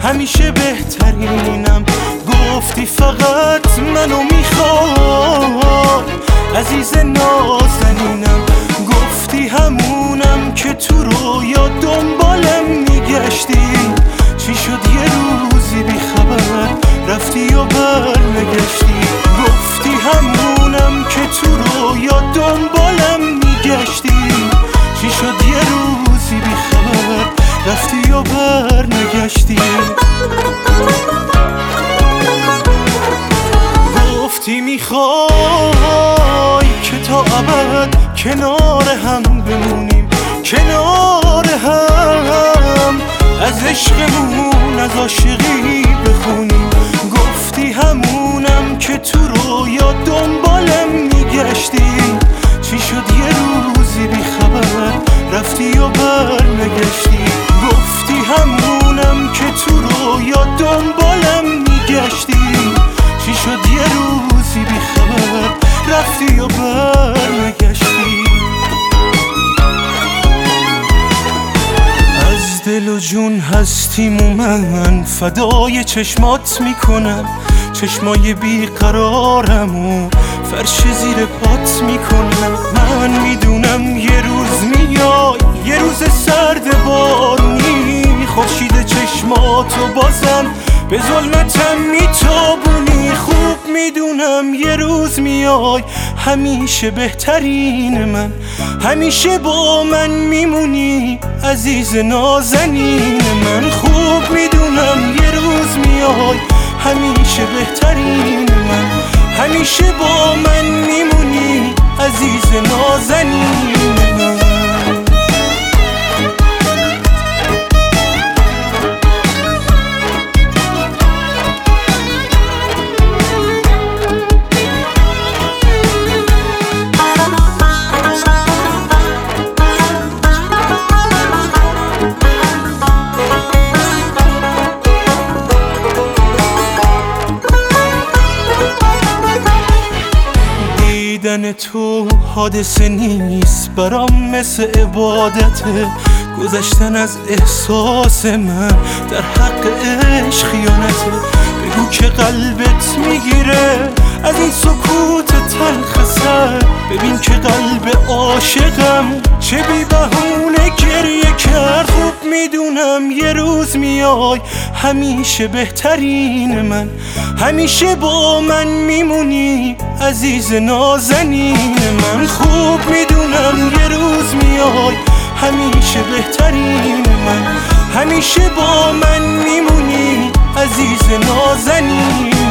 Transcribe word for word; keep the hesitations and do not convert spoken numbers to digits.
همیشه بهترینم. گفتی فقط منو میخوای عزیز نازنینم، گفتی همونم که تو رویا دنبالم میگشتی. چی شد یه روزی بی خبر رفتی و بر نگشتی؟ گفتی همونم که تو رویا دنبالم میگشتی. چی شد یه روزی بی خبر رفتی و بر نگشتی؟ گفتی میخوای که تا ابد کنار هم بمونیم، کنار هم از عشقمون از عاشقی بخونیم. گفتی همونم که تو رویا دنبالم میگشتی. چی شد یه روزی بی خبر رفتی و بر نگشتی؟ گفتی همونم که تو رویا دنبالم میگشتی. چی شد یه روزی بی خبر رفتی و بر نگشتی؟ از دل و جون هستیم و من فدای چشمات میکنم. چشمای بیقرارم و فرش زیر پات میکنم. من میدونم یه روز میای، یه روز سرد بارونی، خورشید چشماتو بازم به ظلمتم میتابونی. خوب میدونم یه روز میای، همیشه بهترین من، همیشه با من میمونی عزیز نازنین من. خوب میدونم یه روز میای، همیشه بهترین من، همیشه با من میمونی عزیز نازنین من. دیدن تو حادثه نیست برام، مثل عبادته. گذشتن از احساس من در حق عشق خیانته. بگو که قلبت میگیره از این سکوت تلخ سر، ببین که قلب عاشقم چه بی بهونه گریه کرد. خوب میدونم یه روز میای، همیشه بهترین من، همیشه با من میمونی عزیز نازنین من. خوب میدونم یه روز میای، همیشه بهترین من، همیشه با من میمونی عزیز نازنین